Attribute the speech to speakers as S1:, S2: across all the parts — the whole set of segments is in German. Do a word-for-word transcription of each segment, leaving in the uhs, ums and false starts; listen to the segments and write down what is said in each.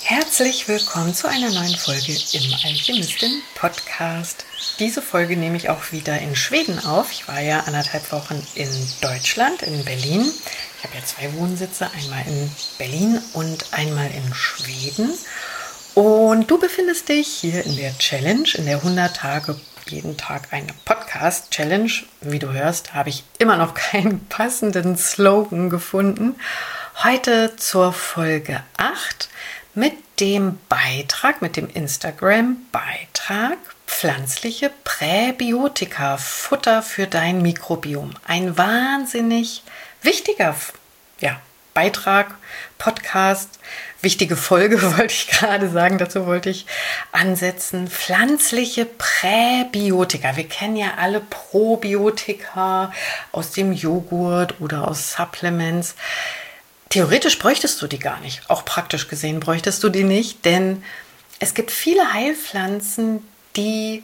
S1: Herzlich willkommen zu einer neuen Folge im Alchemistin-Podcast. Diese Folge nehme ich auch wieder in Schweden auf. Ich war ja anderthalb Wochen in Deutschland, in Berlin. Ich habe ja zwei Wohnsitze, einmal in Berlin und einmal in Schweden. Und du befindest dich hier in der Challenge, in der hundert Tage, jeden Tag eine Podcast-Challenge. Wie du hörst, habe ich immer noch keinen passenden Slogan gefunden. Heute zur Folge acht mit dem Beitrag, mit dem Instagram-Beitrag pflanzliche Präbiotika, Futter für dein Mikrobiom. Ein wahnsinnig wichtiger ja, Beitrag, Podcast, wichtige Folge, wollte ich gerade sagen, dazu wollte ich ansetzen. Pflanzliche Präbiotika. Wir kennen ja alle Probiotika aus dem Joghurt oder aus Supplements. Theoretisch bräuchtest du die gar nicht. Auch praktisch gesehen bräuchtest du die nicht, denn es gibt viele Heilpflanzen, die,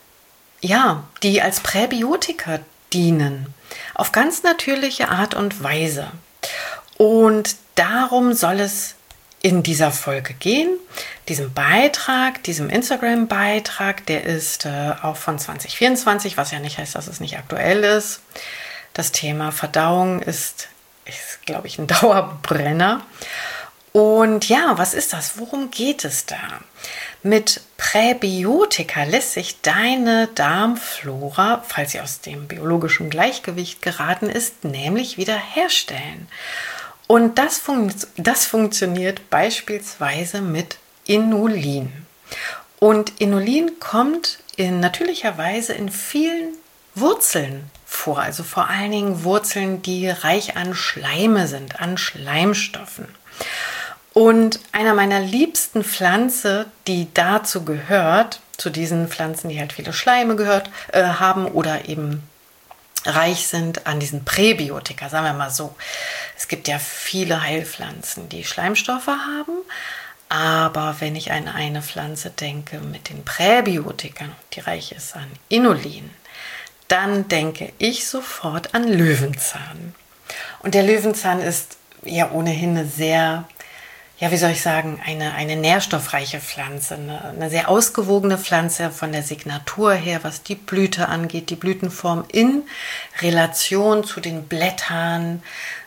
S1: ja, die als Präbiotika dienen. Auf ganz natürliche Art und Weise. Und darum soll es in dieser Folge gehen. Diesem Beitrag, diesem Instagram-Beitrag, der ist äh, auch von zwanzig vierundzwanzig, was ja nicht heißt, dass es nicht aktuell ist. Das Thema Verdauung ist ist, glaube ich, ein Dauerbrenner. Und ja, was ist das? Worum geht es da? Mit Präbiotika lässt sich deine Darmflora, falls sie aus dem biologischen Gleichgewicht geraten ist, nämlich wiederherstellen. Und das, fun- das funktioniert beispielsweise mit Inulin. Und Inulin kommt in natürlicher Weise in vielen Wurzeln vor, also vor allen Dingen Wurzeln, die reich an Schleime sind, an Schleimstoffen. Und einer meiner liebsten Pflanzen, die dazu gehört, zu diesen Pflanzen, die halt viele Schleime gehört äh, haben oder eben reich sind an diesen Präbiotika, sagen wir mal so. Es gibt ja viele Heilpflanzen, die Schleimstoffe haben, aber wenn ich an eine Pflanze denke mit den Präbiotika, die reich ist an Inulin, dann denke ich sofort an Löwenzahn. Und der Löwenzahn ist ja ohnehin eine sehr, ja wie soll ich sagen, eine, eine nährstoffreiche Pflanze, eine, eine sehr ausgewogene Pflanze von der Signatur her, was die Blüte angeht, die Blütenform in Relation zu den Blättern,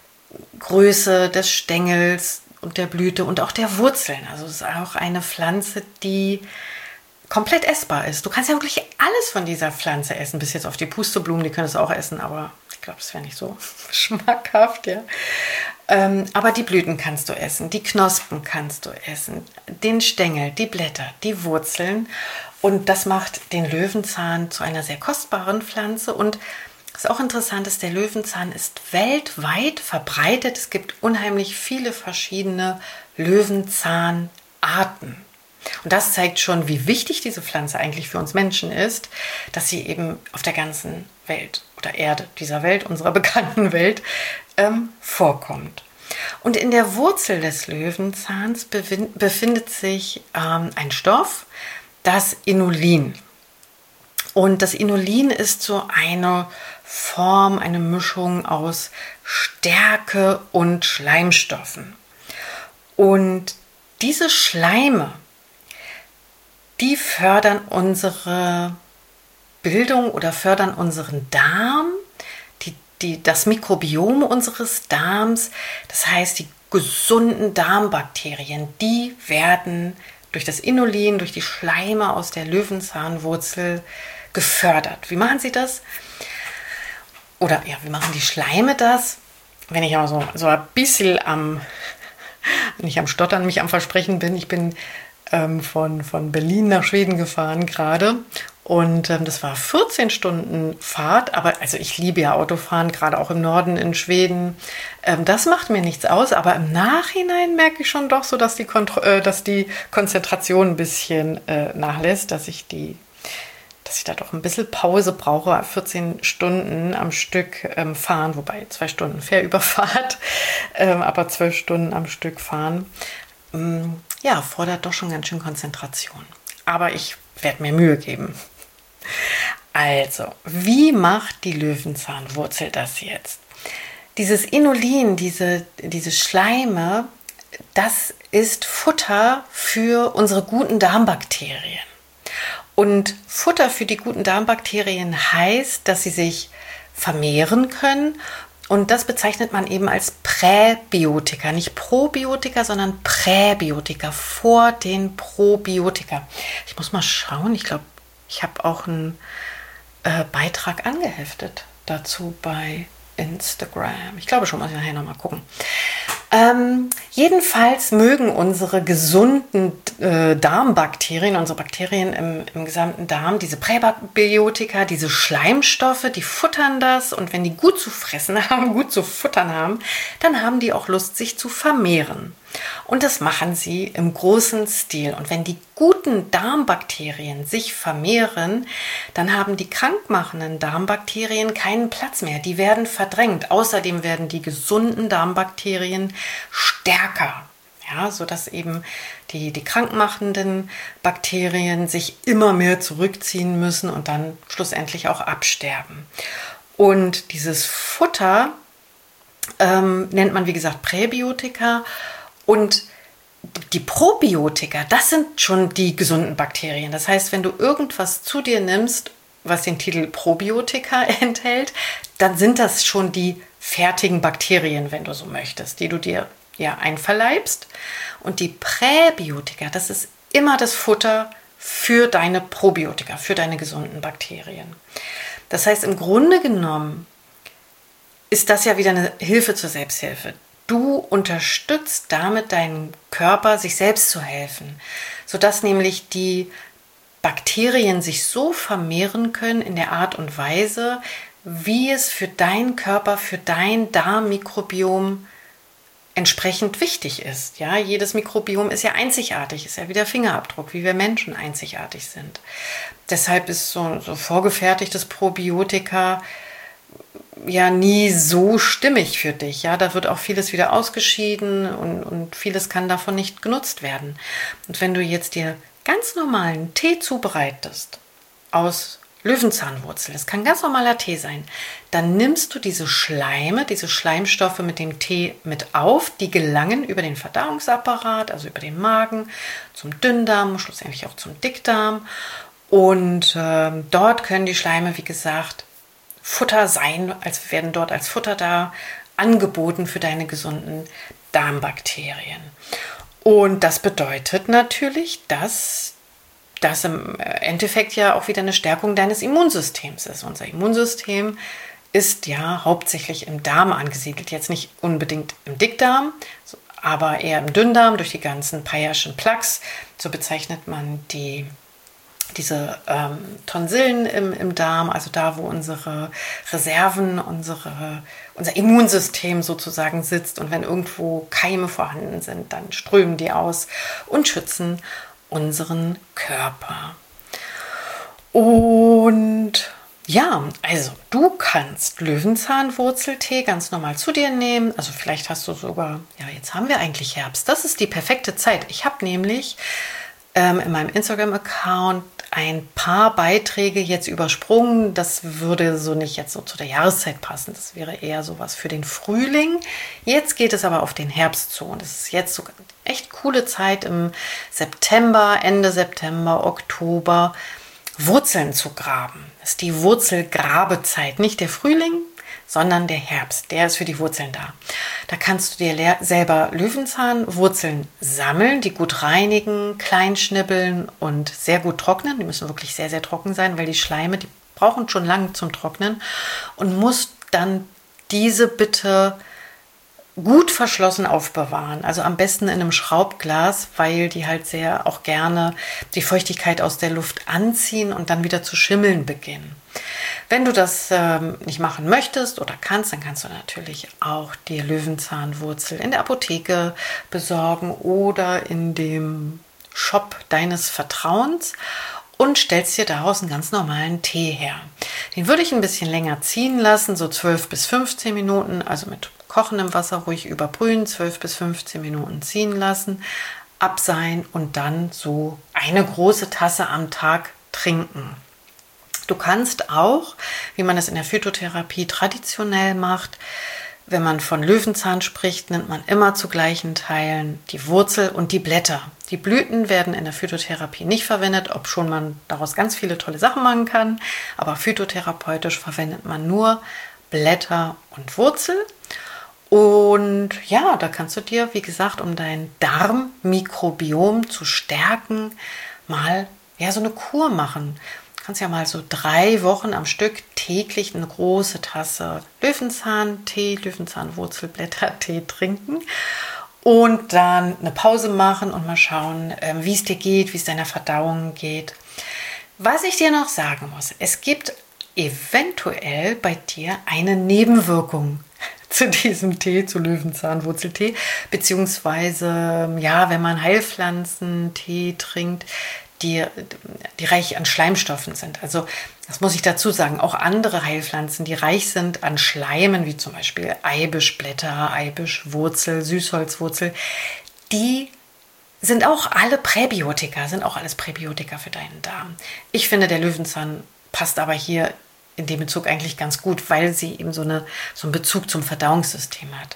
S1: Größe des Stängels und der Blüte und auch der Wurzeln. Also es ist auch eine Pflanze, die komplett essbar ist. Du kannst ja wirklich alles von dieser Pflanze essen, bis jetzt auf die Pusteblumen, die können es auch essen, aber ich glaube, es wäre nicht so schmackhaft, ja. Ähm, aber die Blüten kannst du essen, die Knospen kannst du essen, den Stängel, die Blätter, die Wurzeln und das macht den Löwenzahn zu einer sehr kostbaren Pflanze und was auch interessant ist, der Löwenzahn ist weltweit verbreitet. Es gibt unheimlich viele verschiedene Löwenzahnarten. Und das zeigt schon, wie wichtig diese Pflanze eigentlich für uns Menschen ist, dass sie eben auf der ganzen Welt oder Erde, dieser Welt, unserer bekannten Welt, ähm, vorkommt. Und in der Wurzel des Löwenzahns befindet sich ähm, ein Stoff, das Inulin. Und das Inulin ist so eine Form, eine Mischung aus Stärke und Schleimstoffen. Und diese Schleime, die fördern unsere Bildung oder fördern unseren Darm, die, die, das Mikrobiom unseres Darms. Das heißt, die gesunden Darmbakterien, die werden durch das Inulin, durch die Schleime aus der Löwenzahnwurzel gefördert. Wie machen sie das? Oder ja, wie machen die Schleime das? Wenn ich aber so, so ein bisschen am, nicht am Stottern, mich am Versprechen bin, ich bin Von, von Berlin nach Schweden gefahren gerade und ähm, das war vierzehn Stunden Fahrt, aber also ich liebe ja Autofahren, gerade auch im Norden in Schweden, ähm, das macht mir nichts aus, aber im Nachhinein merke ich schon doch so, dass die, Kontro- äh, dass die Konzentration ein bisschen äh, nachlässt, dass ich die dass ich da doch ein bisschen Pause brauche, vierzehn Stunden am Stück ähm, fahren, wobei zwei Stunden Fährüberfahrt, ähm, aber zwölf Stunden am Stück fahren. Ja, fordert doch schon ganz schön Konzentration. Aber ich werde mir Mühe geben. Also, wie macht die Löwenzahnwurzel das jetzt? Dieses Inulin, diese, diese Schleime das ist Futter für unsere guten Darmbakterien. Und Futter für die guten Darmbakterien heißt, dass sie sich vermehren können. Und das bezeichnet man eben als Präbiotika. Nicht Probiotika, sondern Präbiotika, vor den Probiotika. Ich muss mal schauen, ich glaube, ich habe auch einen äh, Beitrag angeheftet dazu bei Instagram. Ich glaube schon, muss ich nachher nochmal gucken. Ähm, jedenfalls mögen unsere gesunden äh, Darmbakterien, unsere Bakterien im, im gesamten Darm, diese Präbiotika, diese Schleimstoffe, die futtern das, und wenn die gut zu fressen haben, gut zu futtern haben, dann haben die auch Lust, sich zu vermehren. Und das machen sie im großen Stil. Und wenn die guten Darmbakterien sich vermehren, dann haben die krankmachenden Darmbakterien keinen Platz mehr. Die werden verdrängt. Außerdem werden die gesunden Darmbakterien stärker, ja, sodass eben die, die krankmachenden Bakterien sich immer mehr zurückziehen müssen und dann schlussendlich auch absterben. Und dieses Futter ähm, nennt man, wie gesagt, Präbiotika. Und die Probiotika, das sind schon die gesunden Bakterien. Das heißt, wenn du irgendwas zu dir nimmst, was den Titel Probiotika enthält, dann sind das schon die fertigen Bakterien, wenn du so möchtest, die du dir ja einverleibst. Und die Präbiotika, das ist immer das Futter für deine Probiotika, für deine gesunden Bakterien. Das heißt, im Grunde genommen ist das ja wieder eine Hilfe zur Selbsthilfe. Du unterstützt damit deinen Körper, sich selbst zu helfen, sodass nämlich die Bakterien sich so vermehren können in der Art und Weise, wie es für deinen Körper, für dein Darmmikrobiom entsprechend wichtig ist. Ja, jedes Mikrobiom ist ja einzigartig, ist ja wie der Fingerabdruck, wie wir Menschen einzigartig sind. Deshalb ist so, so vorgefertigtes Probiotika ja nie so stimmig für dich. Ja, da wird auch vieles wieder ausgeschieden und, und vieles kann davon nicht genutzt werden. Und wenn du jetzt dir ganz normalen Tee zubereitest aus Löwenzahnwurzel, das kann ganz normaler Tee sein, dann nimmst du diese Schleime, diese Schleimstoffe mit dem Tee mit auf, die gelangen über den Verdauungsapparat, also über den Magen, zum Dünndarm, schlussendlich auch zum Dickdarm. Und äh, dort können die Schleime, wie gesagt, Futter sein, als werden dort als Futter da angeboten für deine gesunden Darmbakterien. Und das bedeutet natürlich, dass das im Endeffekt ja auch wieder eine Stärkung deines Immunsystems ist. Unser Immunsystem ist ja hauptsächlich im Darm angesiedelt, jetzt nicht unbedingt im Dickdarm, aber eher im Dünndarm durch die ganzen Peyer'schen Plaques. So bezeichnet man die diese ähm, Tonsillen im, im Darm, also da, wo unsere Reserven, unsere, unser Immunsystem sozusagen sitzt. Und wenn irgendwo Keime vorhanden sind, dann strömen die aus und schützen unseren Körper. Und ja, also du kannst Löwenzahnwurzeltee ganz normal zu dir nehmen. Also vielleicht hast du sogar, ja, jetzt haben wir eigentlich Herbst. Das ist die perfekte Zeit. Ich habe nämlich ähm, in meinem Instagram-Account ein paar Beiträge jetzt übersprungen. Das würde so nicht jetzt so zu der Jahreszeit passen. Das wäre eher sowas für den Frühling. Jetzt geht es aber auf den Herbst zu. Und es ist jetzt so echt coole Zeit im September, Ende September, Oktober, Wurzeln zu graben. Das ist die Wurzelgrabezeit. Nicht der Frühling, sondern der Herbst. Der ist für die Wurzeln da. Da kannst du dir selber Löwenzahnwurzeln sammeln, die gut reinigen, klein schnibbeln und sehr gut trocknen. Die müssen wirklich sehr, sehr trocken sein, weil die Schleime, die brauchen schon lange zum Trocknen. Und musst dann diese bitte gut verschlossen aufbewahren. Also am besten in einem Schraubglas, weil die halt sehr auch gerne die Feuchtigkeit aus der Luft anziehen und dann wieder zu schimmeln beginnen. Wenn du das ähm, nicht machen möchtest oder kannst, dann kannst du natürlich auch die Löwenzahnwurzel in der Apotheke besorgen oder in dem Shop deines Vertrauens und stellst dir daraus einen ganz normalen Tee her. Den würde ich ein bisschen länger ziehen lassen, so zwölf bis fünfzehn Minuten, also mit kochendem Wasser ruhig überbrühen, zwölf bis fünfzehn Minuten ziehen lassen, abseihen und dann so eine große Tasse am Tag trinken. Du kannst auch, wie man es in der Phytotherapie traditionell macht, Wenn man von Löwenzahn spricht, nimmt man immer zu gleichen Teilen die Wurzel und die Blätter. Die Blüten werden in der Phytotherapie nicht verwendet, obschon man daraus ganz viele tolle Sachen machen kann. Aber phytotherapeutisch verwendet man nur Blätter und Wurzel. Und ja, da kannst du dir, wie gesagt, um dein Darmmikrobiom zu stärken, mal ja, so eine Kur machen. Du kannst ja mal so drei Wochen am Stück täglich eine große Tasse Löwenzahntee, Löwenzahnwurzelblättertee trinken und dann eine Pause machen und mal schauen, wie es dir geht, wie es deiner Verdauung geht. Was ich dir noch sagen muss, es gibt eventuell bei dir eine Nebenwirkung zu diesem Tee, zu Löwenzahnwurzeltee, beziehungsweise, ja, wenn man Heilpflanzentee trinkt, die, die reich an Schleimstoffen sind. Also, das muss ich dazu sagen, auch andere Heilpflanzen, die reich sind an Schleimen, wie zum Beispiel Eibischblätter, Eibischwurzel, Süßholzwurzel, die sind auch alle Präbiotika, sind auch alles Präbiotika für deinen Darm. Ich finde, der Löwenzahn passt aber hier in dem Bezug eigentlich ganz gut, weil sie eben so, eine, so einen Bezug zum Verdauungssystem hat.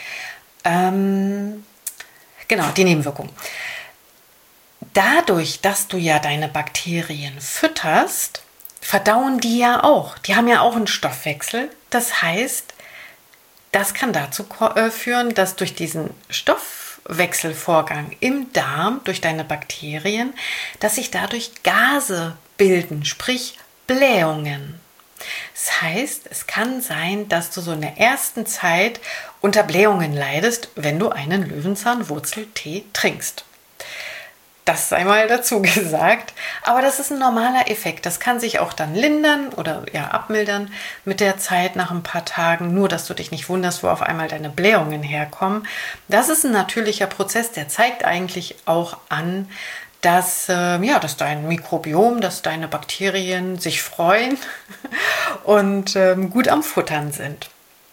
S1: Ähm, genau, die Nebenwirkung. Dadurch, dass du ja deine Bakterien fütterst, verdauen die ja auch. Die haben ja auch einen Stoffwechsel. Das heißt, das kann dazu führen, dass durch diesen Stoffwechselvorgang im Darm, durch deine Bakterien, dass sich dadurch Gase bilden, sprich Blähungen. Das heißt, es kann sein, dass du so in der ersten Zeit unter Blähungen leidest, wenn du einen Löwenzahnwurzeltee trinkst. Das sei mal dazu gesagt. Aber das ist ein normaler Effekt. Das kann sich auch dann lindern oder ja abmildern mit der Zeit nach ein paar Tagen. Nur, dass du dich nicht wunderst, wo auf einmal deine Blähungen herkommen. Das ist ein natürlicher Prozess, der zeigt eigentlich auch an, dass, äh, ja, dass dein Mikrobiom, dass deine Bakterien sich freuen und ähm, gut am Futtern sind.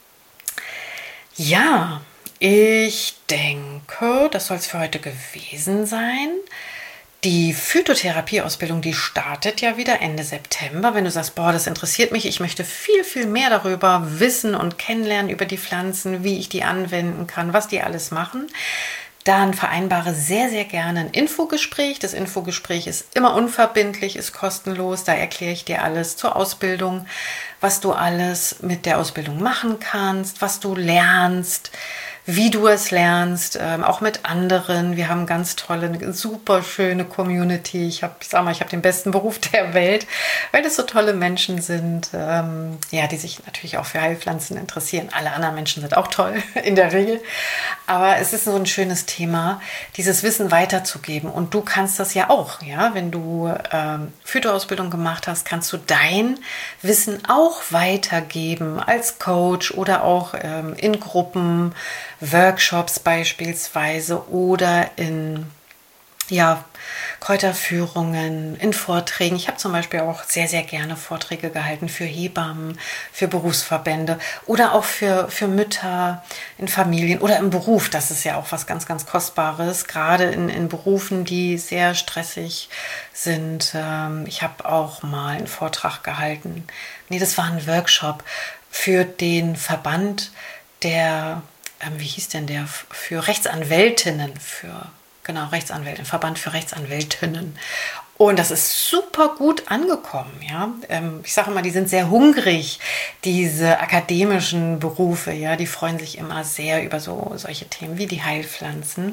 S1: Ja, ich denke, das soll es für heute gewesen sein. Die Phytotherapieausbildung, die startet ja wieder Ende September. Wenn du sagst, boah, das interessiert mich, ich möchte viel, viel mehr darüber wissen und kennenlernen über die Pflanzen, wie ich die anwenden kann, was die alles machen, dann vereinbare sehr, sehr gerne ein Infogespräch. Das Infogespräch ist immer unverbindlich, ist kostenlos. Da erkläre ich dir alles zur Ausbildung, was du alles mit der Ausbildung machen kannst, was du lernst, wie du es lernst, ähm, auch mit anderen. Wir haben ganz tolle, eine super schöne Community. Ich habe, ich sag mal, ich habe den besten Beruf der Welt, weil das so tolle Menschen sind, ähm, ja, die sich natürlich auch für Heilpflanzen interessieren. Alle anderen Menschen sind auch toll in der Regel, aber es ist so ein schönes Thema, dieses Wissen weiterzugeben. Und du kannst das ja auch, ja, wenn du ähm, Phytoausbildung gemacht hast, kannst du dein Wissen auch weitergeben als Coach oder auch ähm, in Gruppen, Workshops beispielsweise oder in ja, Kräuterführungen, in Vorträgen. Ich habe zum Beispiel auch sehr, sehr gerne Vorträge gehalten für Hebammen, für Berufsverbände oder auch für, für Mütter in Familien oder im Beruf. Das ist ja auch was ganz, ganz Kostbares, gerade in, in Berufen, die sehr stressig sind. Ich habe auch mal einen Vortrag gehalten. Nee, das war ein Workshop für den Verband der wie hieß denn der, für Rechtsanwältinnen, für, genau, Rechtsanwältin, Verband für Rechtsanwältinnen. Und das ist super gut angekommen, ja. Ich sage immer, die sind sehr hungrig, diese akademischen Berufe, ja, die freuen sich immer sehr über so solche Themen wie die Heilpflanzen.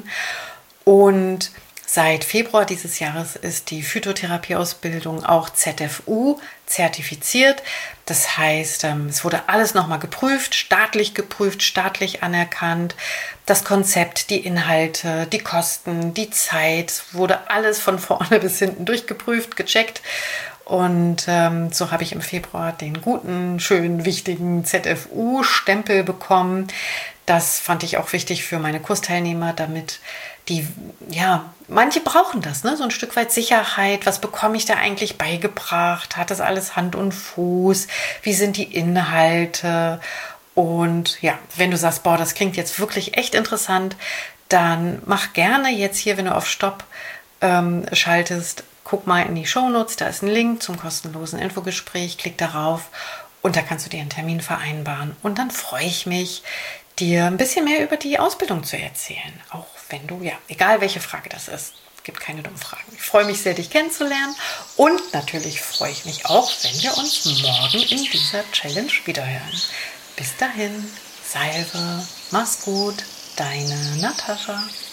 S1: Und seit Februar dieses Jahres ist die Phytotherapieausbildung auch Z F U zertifiziert. Das heißt, es wurde alles nochmal geprüft, staatlich geprüft, staatlich anerkannt. Das Konzept, die Inhalte, die Kosten, die Zeit, wurde alles von vorne bis hinten durchgeprüft, gecheckt. Und ähm, so habe ich im Februar den guten, schönen, wichtigen Z F U-Stempel bekommen. Das fand ich auch wichtig für meine Kursteilnehmer, damit die, ja, manche brauchen das, ne? So ein Stück weit Sicherheit. Was bekomme ich da eigentlich beigebracht? Hat das alles Hand und Fuß? Wie sind die Inhalte? Und ja, wenn du sagst, boah, das klingt jetzt wirklich echt interessant, dann mach gerne jetzt hier, wenn du auf Stopp ähm, schaltest, guck mal in die Shownotes, da ist ein Link zum kostenlosen Infogespräch, klick darauf Und da kannst du dir einen Termin vereinbaren. Und dann freue ich mich, dir ein bisschen mehr über die Ausbildung zu erzählen. Auch wenn du, ja, egal welche Frage das ist. Es gibt keine dummen Fragen. Ich freue mich sehr, dich kennenzulernen. Und natürlich freue ich mich auch, wenn wir uns morgen in dieser Challenge wiederhören. Bis dahin, Salve, mach's gut, deine Natascha.